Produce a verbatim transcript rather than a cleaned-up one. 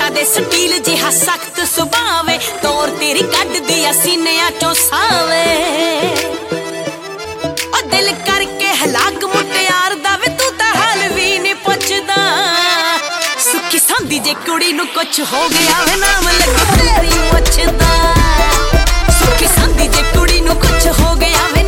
they still जिहा सख्त सुभावे तौर तेरी कड दिया सीनिया चों सावे ओ दिल करके हलाक मुटियार दा वे तू तां हाल वी नहीं पुछदा सुखी सांदी जे कुड़ी नूं कुछ हो गया वे नाम लगो तेरी मुछदा सुखी सांदी जे कुड़ी नूं कुछ हो गया वे